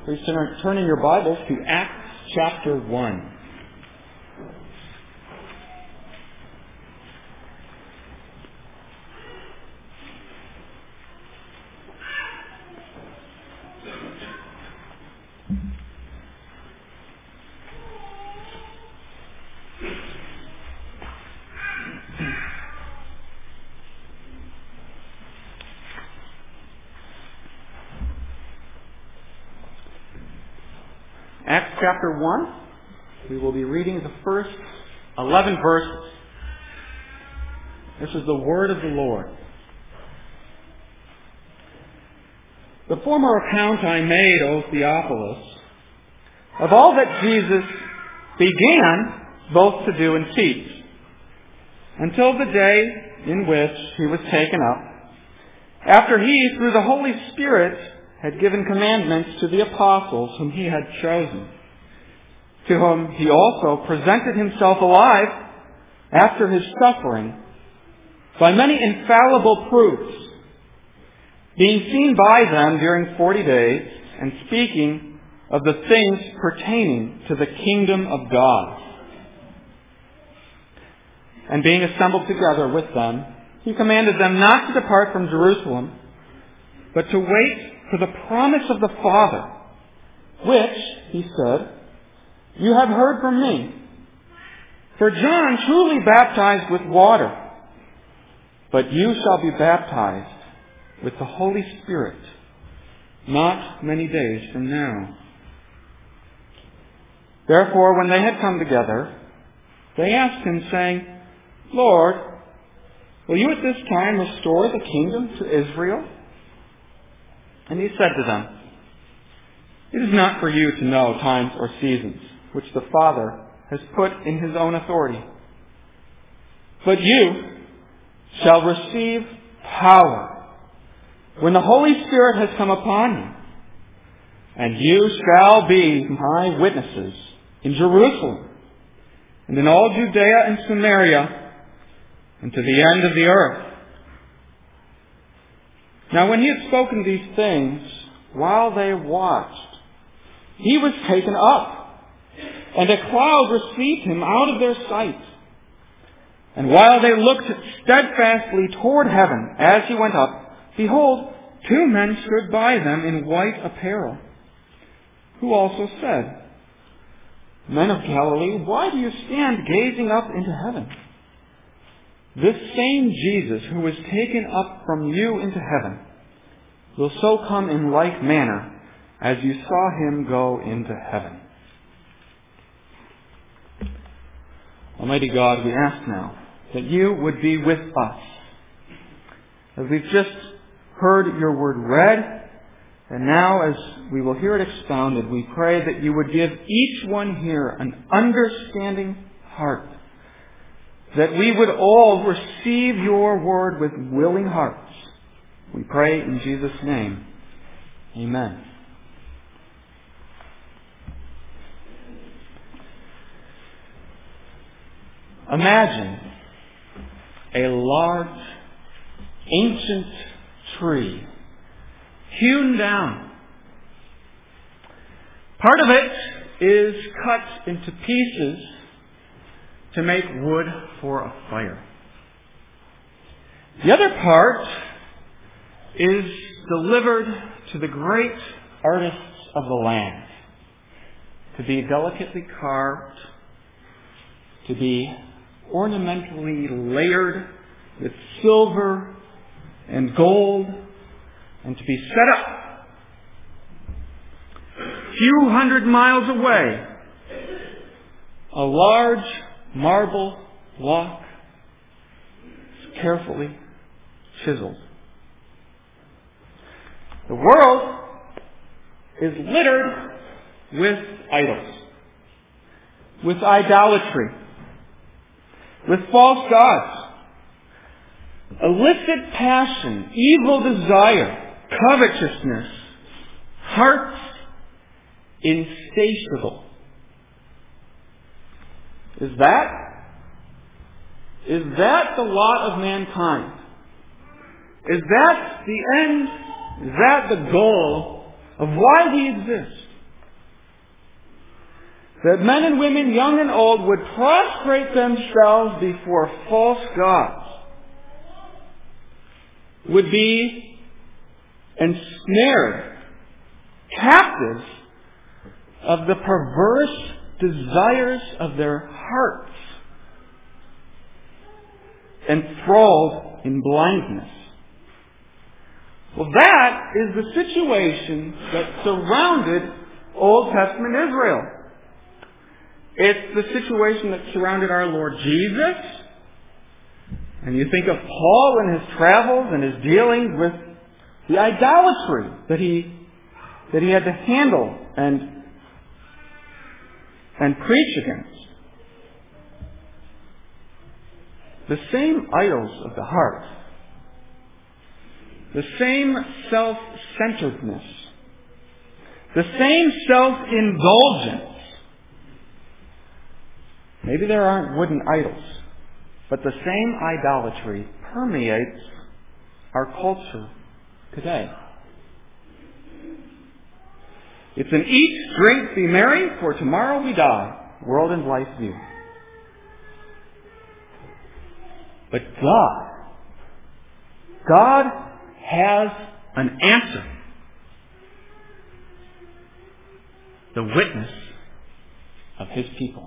Please turn in your Bibles to Acts chapter 1. Acts chapter 1, we will be reading the first 11 verses. This is the word of the Lord. The former account I made, O Theophilus, of all that Jesus began both to do and teach, until the day in which he was taken up, after he, through the Holy Spirit, had given commandments to the apostles whom he had chosen, to whom he also presented himself alive after his suffering by many infallible proofs, being seen by them during 40 days, and speaking of the things pertaining to the kingdom of God. And being assembled together with them, he commanded them not to depart from Jerusalem, but to wait for the promise of the Father, which, he said, you have heard from me. For John truly baptized with water, but you shall be baptized with the Holy Spirit not many days from now. Therefore, when they had come together, they asked him, saying, Lord, will you at this time restore the kingdom to Israel? And he said to them, it is not for you to know times or seasons which the Father has put in his own authority. But you shall receive power when the Holy Spirit has come upon you. And you shall be my witnesses in Jerusalem and in all Judea and Samaria and to the end of the earth. Now when he had spoken these things, while they watched, he was taken up, and a cloud received him out of their sight. And while they looked steadfastly toward heaven as he went up, behold, two men stood by them in white apparel, who also said, Men of Galilee, why do you stand gazing up into heaven? This same Jesus who was taken up from you into heaven will so come in like manner as you saw him go into heaven. Almighty God, we ask now that you would be with us. As we've just heard your word read, and now as we will hear it expounded, we pray that you would give each one here an understanding heart, that we would all receive your word with willing hearts. We pray in Jesus' name. Amen. Imagine a large, ancient tree hewn down. Part of it is cut into pieces to make wood for a fire. The other part is delivered to the great artists of the land to be delicately carved, to be ornamentally layered with silver and gold, and to be set up. A few hundred miles away, a large marble block is carefully chiseled. The world is littered with idols, with idolatry, with false gods, illicit passion, evil desire, covetousness, hearts insatiable. Is that the lot of mankind? Is that the end? Is that the goal of why we exist? that men and women, young and old, would prostrate themselves before false gods, would be ensnared, captives of the perverse desires of their hearts, enthralled in blindness. Well, that is the situation that surrounded Old Testament Israel. It's the situation that surrounded our Lord Jesus. And you think of Paul and his travels and his dealings with the idolatry that he had to handle and preach against. The same idols of the heart, the same self-centeredness, the same self-indulgence. Maybe there aren't wooden idols, but the same idolatry permeates our culture today. It's an eat, drink, be merry, for tomorrow we die, world and life view. But God has an answer. The witness of His people.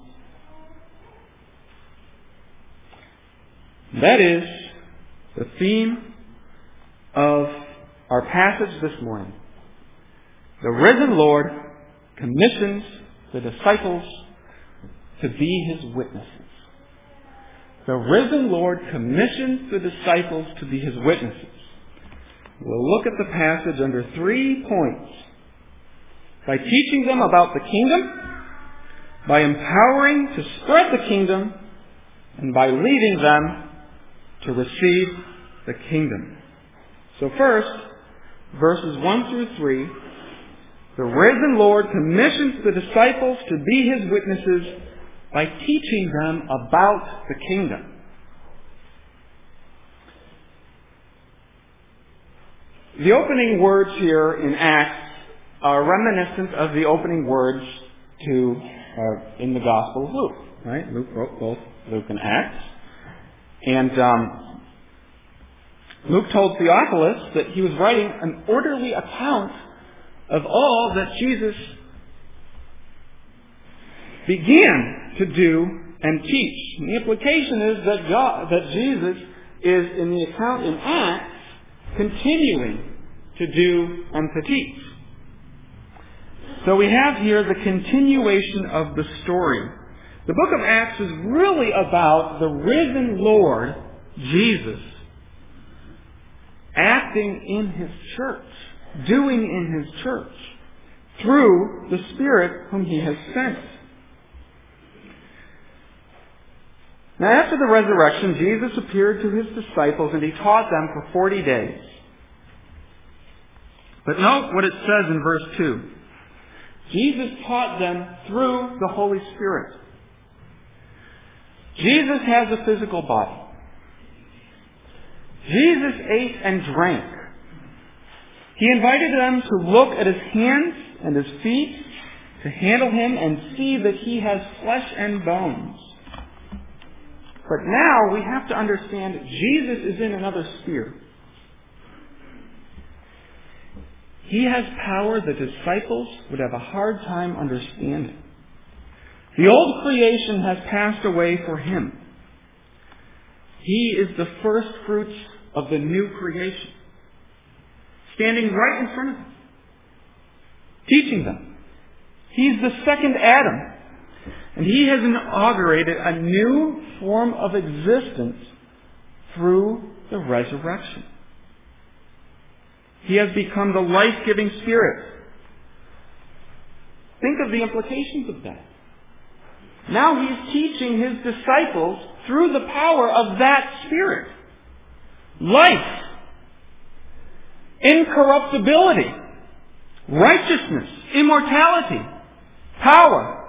That is the theme of our passage this morning. The risen Lord commissions the disciples to be His witnesses. The risen Lord commissions the disciples to be His witnesses. We'll look at the passage under 3 points. By teaching them about the kingdom, by empowering to spread the kingdom, and by leading them to receive the kingdom. So first, verses 1 through 3, the risen Lord commissions the disciples to be His witnesses by teaching them about the kingdom. The opening words here in Acts are reminiscent of the opening words in the Gospel of Luke. Right? Luke wrote both Luke and Acts. And Luke told Theophilus that he was writing an orderly account of all that Jesus began to do and teach. And the implication is that Jesus is, in the account in Acts, continuing to do and to teach. So we have here the continuation of the story. The book of Acts is really about the risen Lord, Jesus, acting in His church, doing in His church, through the Spirit whom He has sent. Now, after the resurrection, Jesus appeared to His disciples and He taught them for 40 days. But note what it says in verse 2. Jesus taught them through the Holy Spirit. Jesus has a physical body. Jesus ate and drank. He invited them to look at His hands and His feet, to handle Him and see that He has flesh and bones. But now we have to understand Jesus is in another sphere. He has power the disciples would have a hard time understanding. The old creation has passed away for Him. He is the first fruits of the new creation, standing right in front of them, teaching them. He's the second Adam, and He has inaugurated a new form of existence through the resurrection. He has become the life-giving Spirit. Think of the implications of that. Now He's teaching His disciples through the power of that Spirit. Life, incorruptibility, righteousness, immortality, power.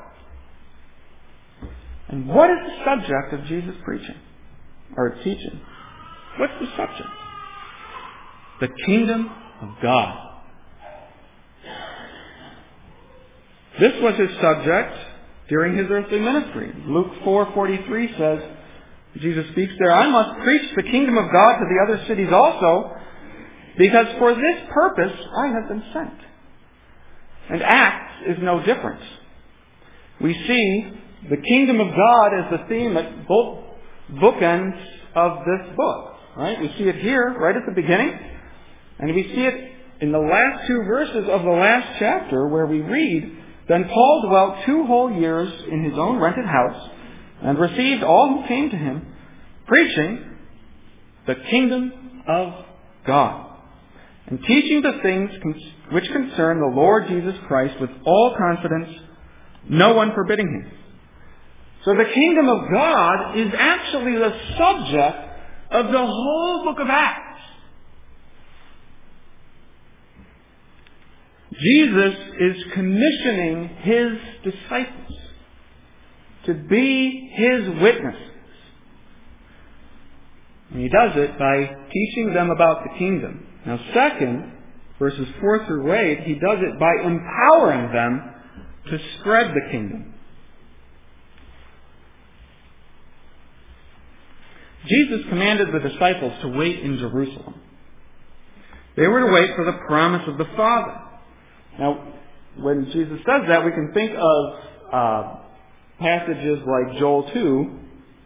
And what is the subject of Jesus' preaching or teaching? What's the subject? The kingdom of God. This was His subject during his earthly ministry. Luke 4:43 says, Jesus speaks there, I must preach the kingdom of God to the other cities also, because for this purpose I have been sent. And Acts is no different. We see the kingdom of God as the theme at both bookends of this book. Right? We see it here, right at the beginning, and we see it in the last two verses of the last chapter where we read, Then Paul dwelt 2 whole years in his own rented house and received all who came to him, preaching the kingdom of God and teaching the things which concern the Lord Jesus Christ with all confidence, no one forbidding him. So the kingdom of God is actually the subject of the whole book of Acts. Jesus is commissioning his disciples to be his witnesses. And he does it by teaching them about the kingdom. Now second, verses 4 through 8, he does it by empowering them to spread the kingdom. Jesus commanded the disciples to wait in Jerusalem. They were to wait for the promise of the Father. Now, when Jesus says that, we can think of passages like Joel 2,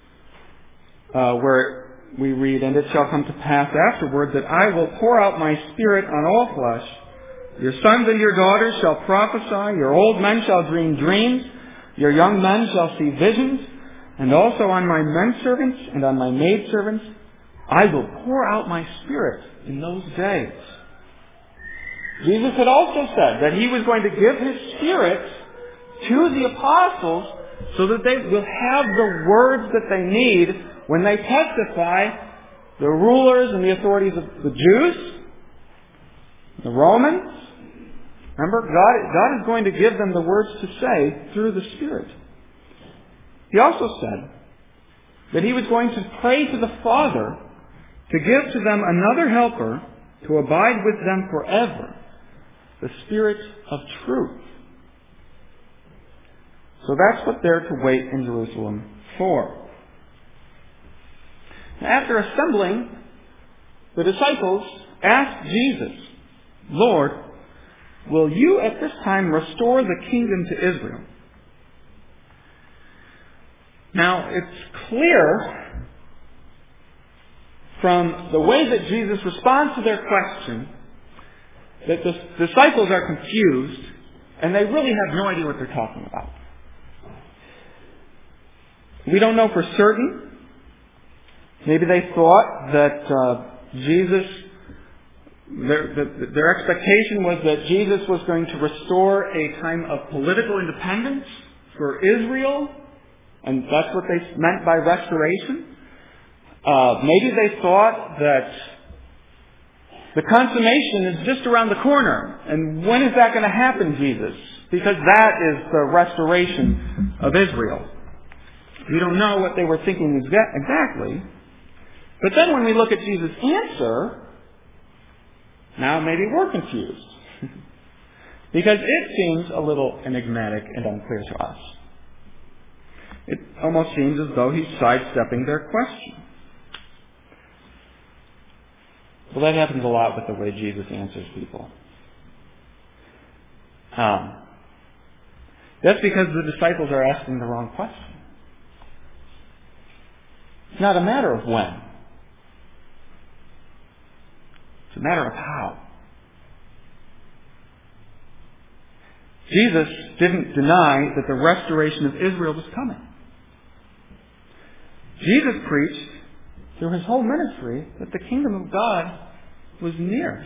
where we read, And it shall come to pass afterward that I will pour out my Spirit on all flesh. Your sons and your daughters shall prophesy, your old men shall dream dreams, your young men shall see visions, and also on my menservants and on my maidservants I will pour out my Spirit in those days. Jesus had also said that he was going to give his Spirit to the apostles so that they will have the words that they need when they testify the rulers and the authorities of the Jews, the Romans. Remember, God is going to give them the words to say through the Spirit. He also said that he was going to pray to the Father to give to them another helper to abide with them forever, the Spirit of truth. So that's what they're to wait in Jerusalem for. After assembling, the disciples asked Jesus, Lord, will you at this time restore the kingdom to Israel? Now, it's clear from the way that Jesus responds to their question that the disciples are confused and they really have no idea what they're talking about. We don't know for certain. Maybe they thought that their expectation was that Jesus was going to restore a time of political independence for Israel, and that's what they meant by restoration. Maybe they thought that the consummation is just around the corner. And when is that going to happen, Jesus? Because that is the restoration of Israel. We don't know what they were thinking exactly. But then when we look at Jesus' answer, now maybe we're confused. Because it seems a little enigmatic and unclear to us. It almost seems as though he's sidestepping their question. Well, that happens a lot with the way Jesus answers people. That's because the disciples are asking the wrong question. It's not a matter of when. It's a matter of how. Jesus didn't deny that the restoration of Israel was coming. Jesus preached through his whole ministry that the kingdom of God was near.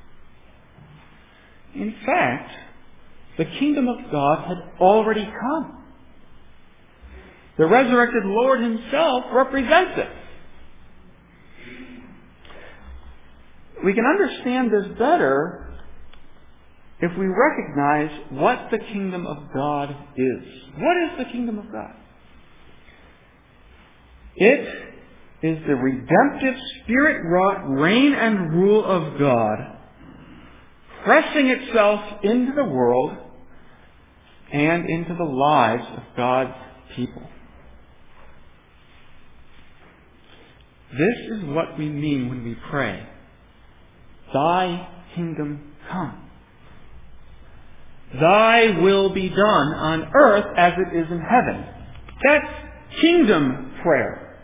In fact, the kingdom of God had already come. The resurrected Lord himself represents it. We can understand this better if we recognize what the kingdom of God is. What is the kingdom of God? It is the redemptive, Spirit-wrought reign and rule of God, pressing itself into the world and into the lives of God's people. This is what we mean when we pray, Thy kingdom come. Thy will be done on earth as it is in heaven. That's kingdom prayer.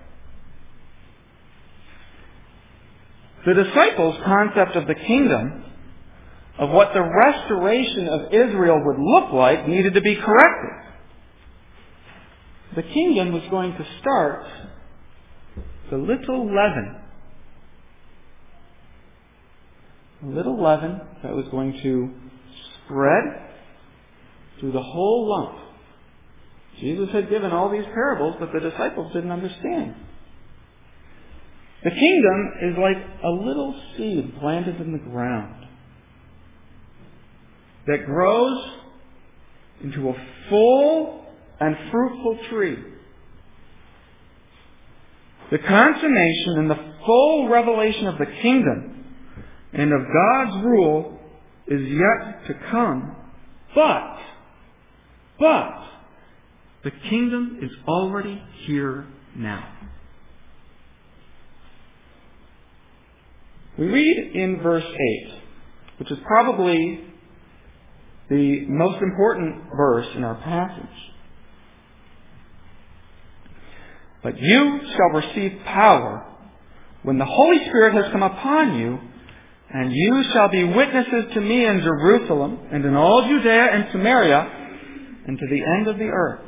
The disciples' concept of the kingdom, of what the restoration of Israel would look like, needed to be corrected. The kingdom was going to start the little leaven. A little leaven that was going to spread through the whole lump. Jesus had given all these parables, but the disciples didn't understand. The kingdom is like a little seed planted in the ground that grows into a full and fruitful tree. The consummation and the full revelation of the kingdom and of God's rule is yet to come. But the kingdom is already here now. We read in verse 8, which is probably the most important verse in our passage. But you shall receive power when the Holy Spirit has come upon you, and you shall be witnesses to me in Jerusalem and in all Judea and Samaria and to the end of the earth.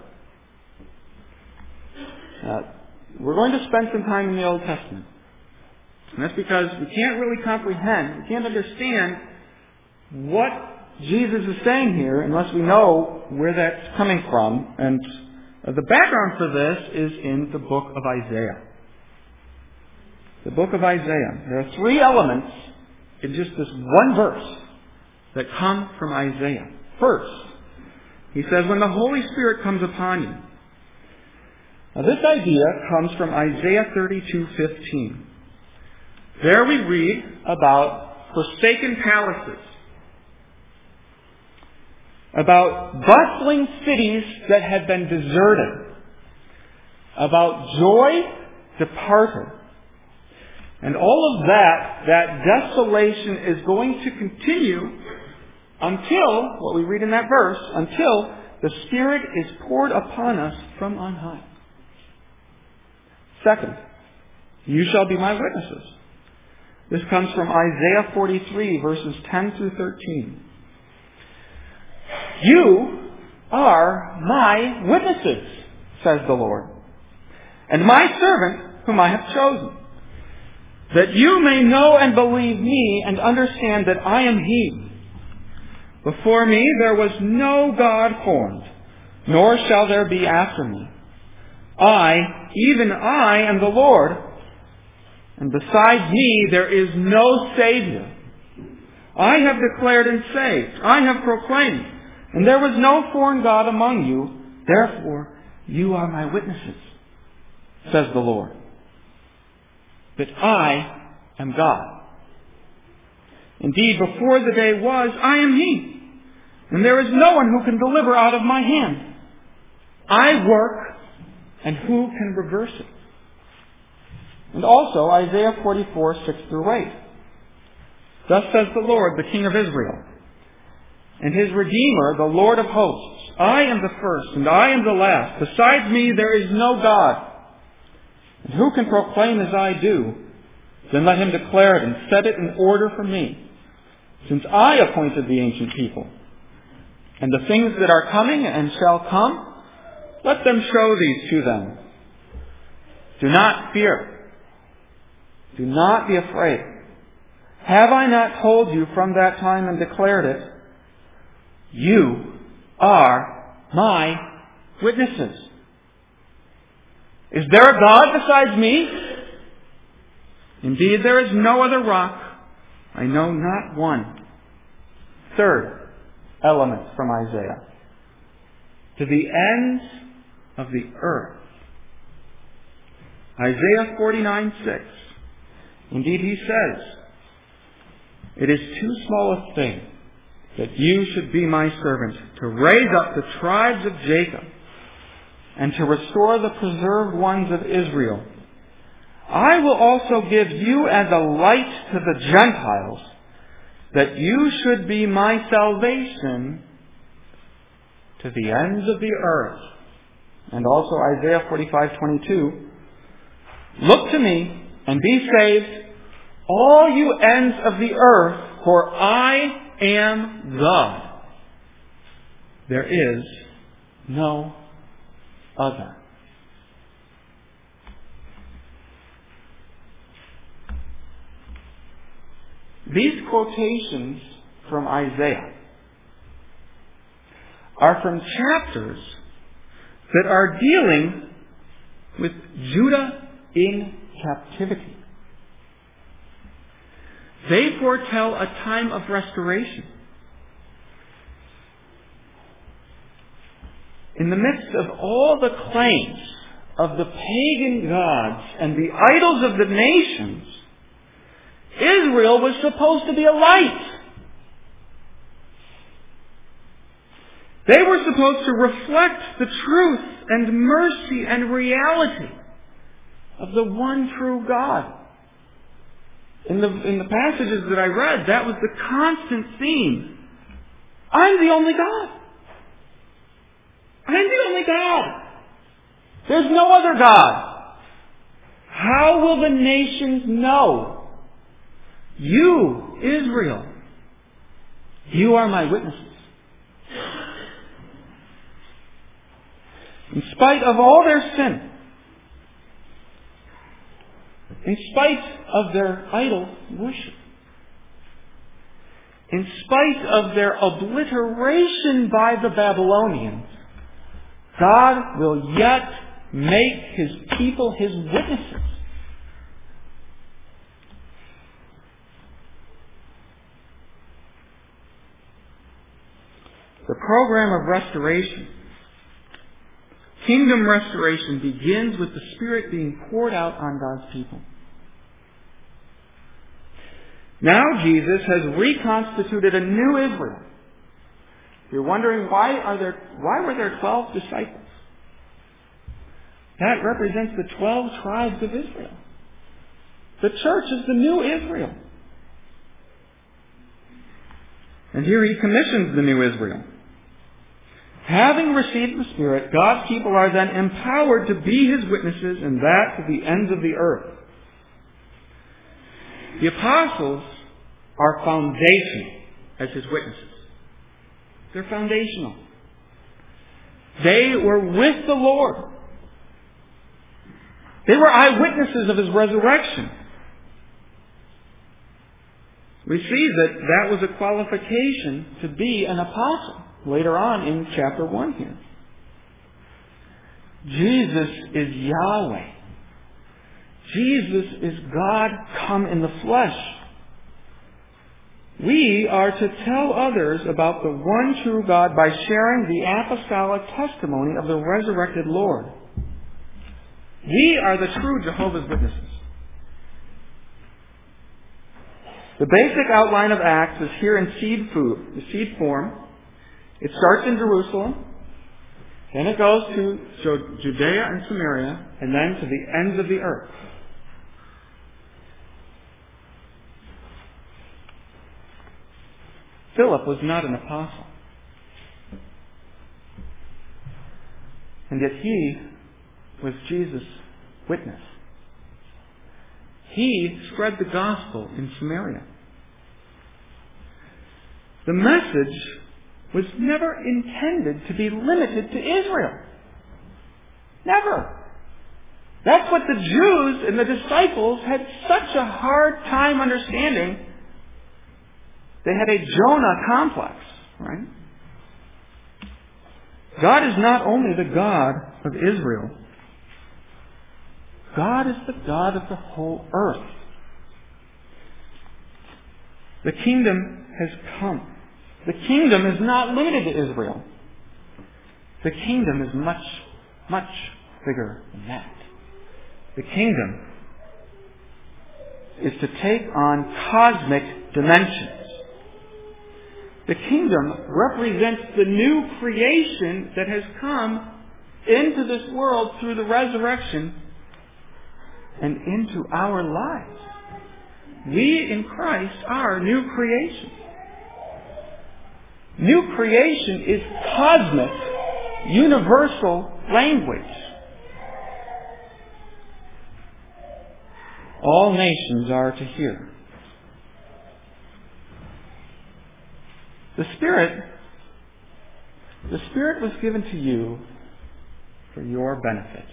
We're going to spend some time in the Old Testament. And that's because we can't really comprehend, we can't understand what Jesus is saying here unless we know where that's coming from. And the background for this is in the book of Isaiah. The book of Isaiah. There are three elements in just this one verse that come from Isaiah. First, he says, when the Holy Spirit comes upon you. Now this idea comes from Isaiah 32:15. There we read about forsaken palaces, about bustling cities that had been deserted, about joy departed. And all of that desolation is going to continue until, what we read in that verse, until the Spirit is poured upon us from on high. Second, you shall be my witnesses. This comes from Isaiah 43, verses 10 through 13. You are my witnesses, says the Lord, and my servant whom I have chosen, that you may know and believe me and understand that I am He. Before me there was no God formed, nor shall there be after me. I, even I, am the Lord, and besides me there is no Savior. I have declared and saved. I have proclaimed. And there was no foreign God among you. Therefore, you are my witnesses, says the Lord, that I am God. Indeed, before the day was, I am He. And there is no one who can deliver out of my hand. I work, and who can reverse it? And also Isaiah 44, 6 through 8. Thus says the Lord, the King of Israel, and His Redeemer, the Lord of hosts, I am the first, and I am the last. Besides me there is no God. And who can proclaim as I do? Then let him declare it and set it in order for me, since I appointed the ancient people. And the things that are coming and shall come, let them show these to them. Do not fear. Do not be afraid. Have I not told you from that time and declared it? You are my witnesses. Is there a God besides me? Indeed, there is no other rock. I know not one. Third element from Isaiah. To the ends of the earth. Isaiah 49:6. Indeed, he says, it is too small a thing that you should be my servant, to raise up the tribes of Jacob, and to restore the preserved ones of Israel. I will also give you as a light to the Gentiles, that you should be my salvation to the ends of the earth. And also Isaiah 45:22. Look to me and be saved, all you ends of the earth, for I am God. There is no other. These quotations from Isaiah are from chapters that are dealing with Judah in captivity. They foretell a time of restoration. In the midst of all the claims of the pagan gods and the idols of the nations, Israel was supposed to be a light. They were supposed to reflect the truth and mercy and reality of the one true God. In the passages that I read, that was the constant theme. I'm the only God. I'm the only God. There's no other God. How will the nations know? You, Israel, you are my witnesses. In spite of all their sin, in spite of their idol worship, in spite of their obliteration by the Babylonians, God will yet make His people His witnesses. The program of restoration, kingdom restoration, begins with the Spirit being poured out on God's people. Now Jesus has reconstituted a new Israel. You're wondering why were there 12 disciples? That represents the 12 tribes of Israel. The church is the new Israel. And here He commissions the new Israel. Having received the Spirit, God's people are then empowered to be His witnesses, and that to the ends of the earth. The apostles are foundational as His witnesses. They're foundational. They were with the Lord. They were eyewitnesses of His resurrection. We see that was a qualification to be an apostle later on in chapter 1 here. Jesus is Yahweh. Jesus is God come in the flesh. We are to tell others about the one true God by sharing the apostolic testimony of the resurrected Lord. We are the true Jehovah's Witnesses. The basic outline of Acts is here in seed form. It starts in Jerusalem, then it goes to Judea and Samaria, and then to the ends of the earth. Philip was not an apostle. And yet he was Jesus' witness. He spread the gospel in Samaria. The message was never intended to be limited to Israel. Never. That's what the Jews and the disciples had such a hard time understanding. They had a Jonah complex, right? God is not only the God of Israel. God is the God of the whole earth. The kingdom has come. The kingdom is not limited to Israel. The kingdom is much, much bigger than that. The kingdom is to take on cosmic dimensions. The kingdom represents the new creation that has come into this world through the resurrection and into our lives. We in Christ are new creation. New creation is cosmic, universal language. All nations are to hear. The Spirit was given to you for your benefit.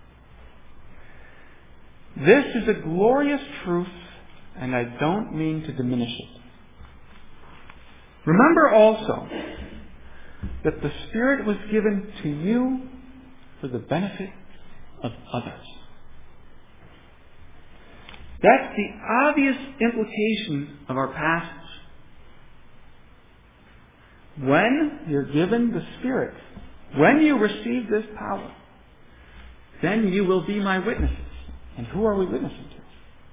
This is a glorious truth, and I don't mean to diminish it. Remember also that the Spirit was given to you for the benefit of others. That's the obvious implication of our passage. When you're given the Spirit, when you receive this power, then you will be my witnesses. And who are we witnessing to?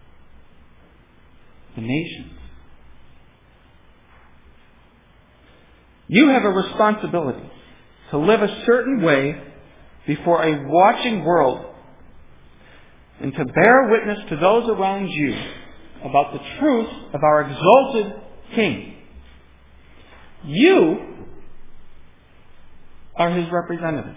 The nations. You have a responsibility to live a certain way before a watching world and to bear witness to those around you about the truth of our exalted King. You are His representative.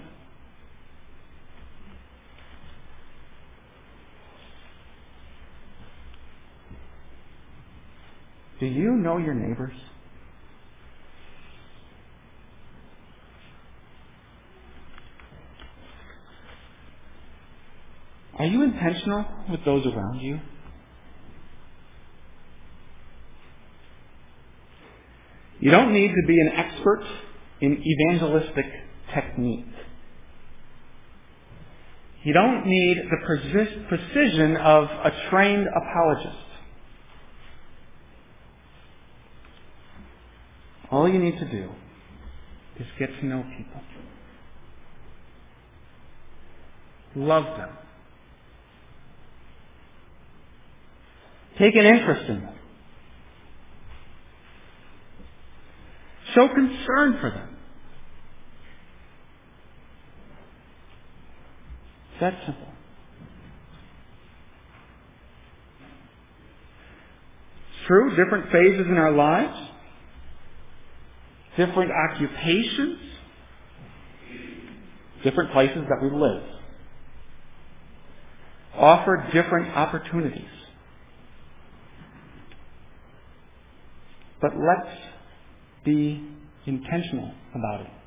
Do you know your neighbors? Are you intentional with those around you? You don't need to be an expert in evangelistic technique. You don't need the precision of a trained apologist. All you need to do is get to know people. Love them. Take an interest in them. Show concern for them. It's that simple. It's true, different phases in our lives, different occupations, different places that we live, offer different opportunities. But let's be intentional about it.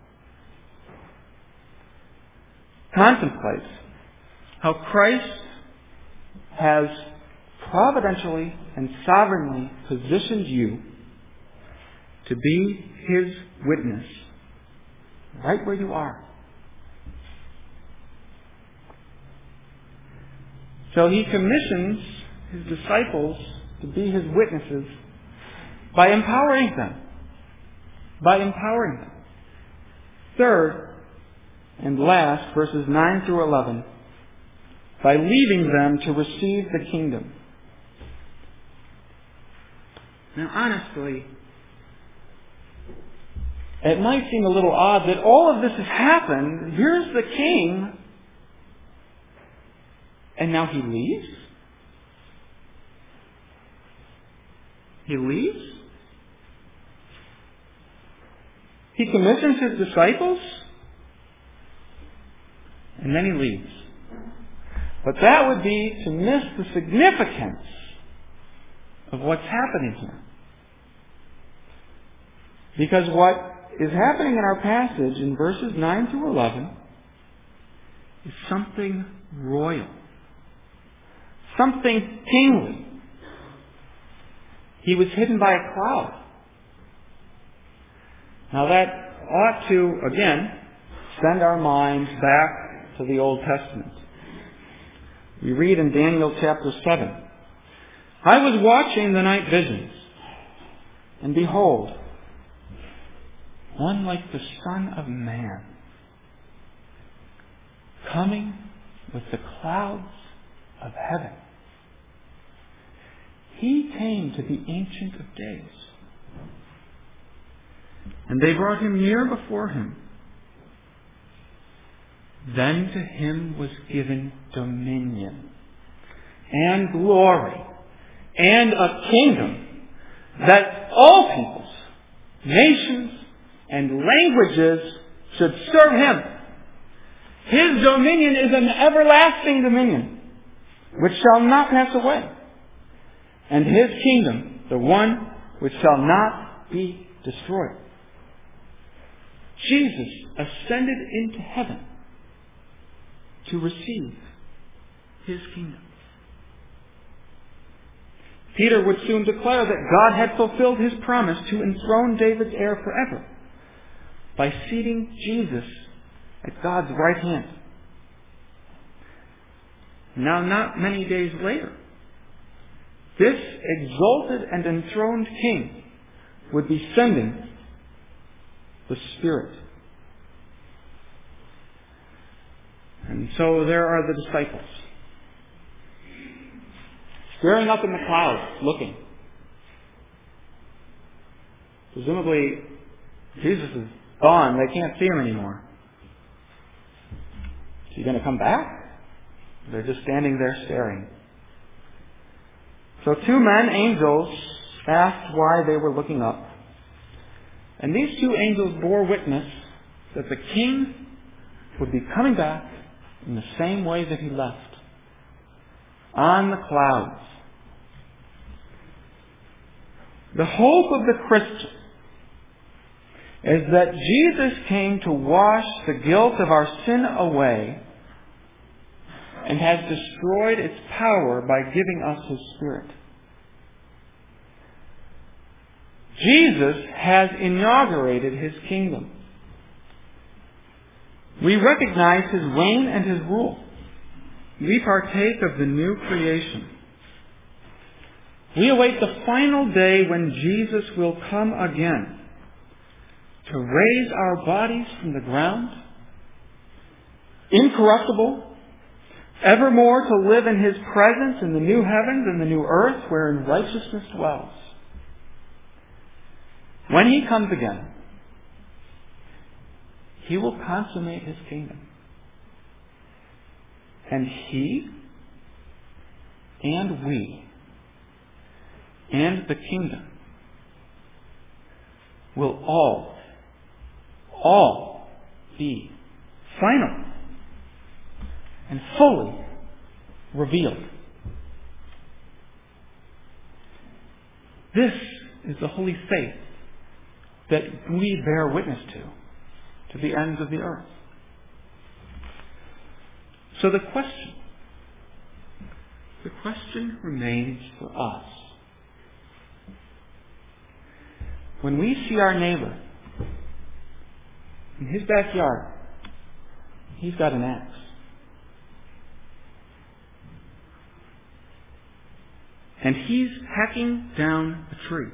Contemplate how Christ has providentially and sovereignly positioned you to be His witness right where you are. So He commissions His disciples to be His witnesses by empowering them. Third and last, verses 9 through 11, by leaving them to receive the kingdom. Now, honestly, it might seem a little odd that all of this has happened. Here's the king, and now he leaves? He leaves? He commissions His disciples, and then He leaves. But that would be to miss the significance of what's happening here. Because what is happening in our passage in verses 9 through 11 is something royal, something kingly. He was hidden by a cloud. Now that ought to, again, send our minds back to the Old Testament. We read in Daniel chapter 7, I was watching the night visions, and behold, one like the Son of Man, coming with the clouds of heaven. He came to the Ancient of Days. And they brought him near before him. Then to him was given dominion and glory and a kingdom that all peoples, nations, and languages should serve him. His dominion is an everlasting dominion, which shall not pass away, and his kingdom, the one which shall not be destroyed. Jesus ascended into heaven to receive his kingdom. Peter would soon declare that God had fulfilled his promise to enthrone David's heir forever by seating Jesus at God's right hand. Now, not many days later, this exalted and enthroned king would be sending the Spirit. And so there are the disciples, staring up in the clouds, looking. Presumably, Jesus is gone. They can't see him anymore. Is he going to come back? They're just standing there staring. So two men, angels, asked why they were looking up. And these two angels bore witness that the king would be coming back in the same way that he left, on the clouds. The hope of the Christian is that Jesus came to wash the guilt of our sin away and has destroyed its power by giving us his Spirit. Jesus has inaugurated his kingdom. We recognize his reign and his rule. We partake of the new creation. We await the final day when Jesus will come again to raise our bodies from the ground, incorruptible, evermore to live in his presence in the new heavens and the new earth wherein righteousness dwells. When he comes again, he will consummate his kingdom. And he and we and the kingdom will all be final and fully revealed. This is the holy faith that we bear witness to the ends of the earth. So the question remains for us. When we see our neighbor in his backyard, he's got an axe. And he's hacking down a tree.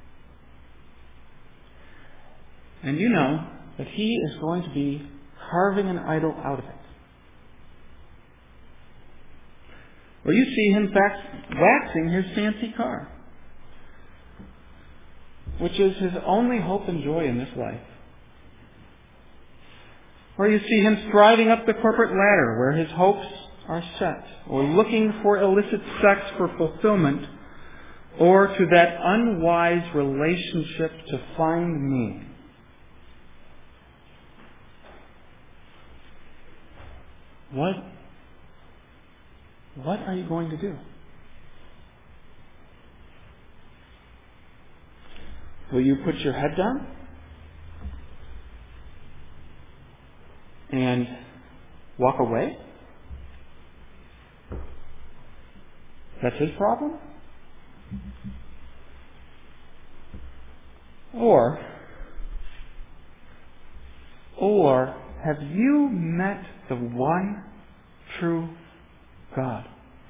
And you know that he is going to be carving an idol out of it. Or you see him waxing his fancy car, which is his only hope and joy in this life. Or you see him striding up the corporate ladder where his hopes are set, or looking for illicit sex for fulfillment, or to that unwise relationship to find meaning. What are you going to do? Will you put your head down and walk away? That's his problem? Or have you met the one true God?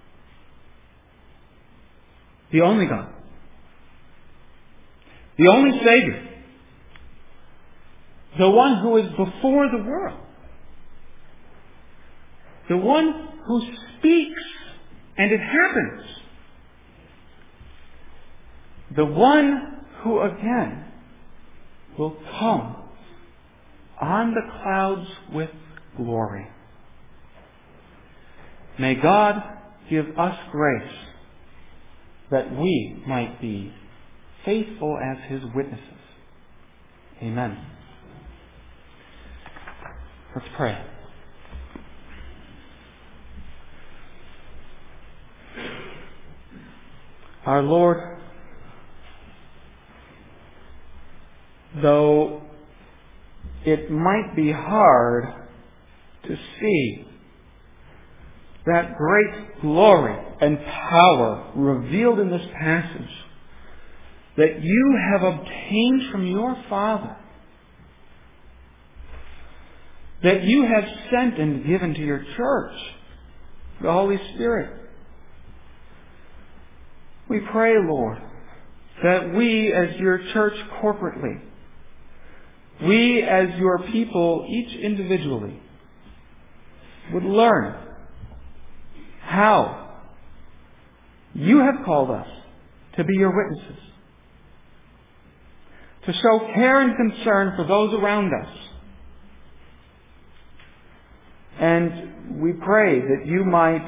The only God. The only Savior. The one who is before the world. The one who speaks and it happens. The one who again will come on the clouds with glory. May God give us grace that we might be faithful as His witnesses. Amen. Let's pray. Our Lord, though it might be hard to see that great glory and power revealed in this passage that you have obtained from your Father, that you have sent and given to your church, the Holy Spirit. We pray, Lord, that we as your church corporately, we as your people, each individually, would learn how you have called us to be your witnesses, to show care and concern for those around us. And we pray that you might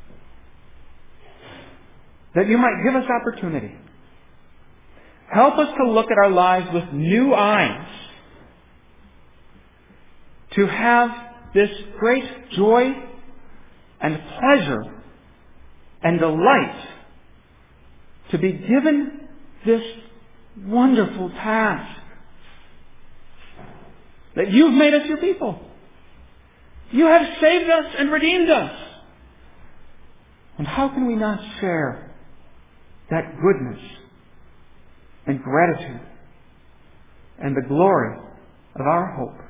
give us opportunity. Help us to look at our lives with new eyes, to have this great joy and pleasure and delight to be given this wonderful task that you've made us your people. You have saved us and redeemed us. And how can we not share that goodness and gratitude and the glory of our hope?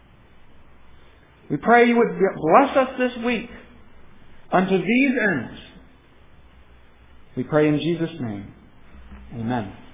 We pray you would bless us this week unto these ends. We pray in Jesus' name. Amen.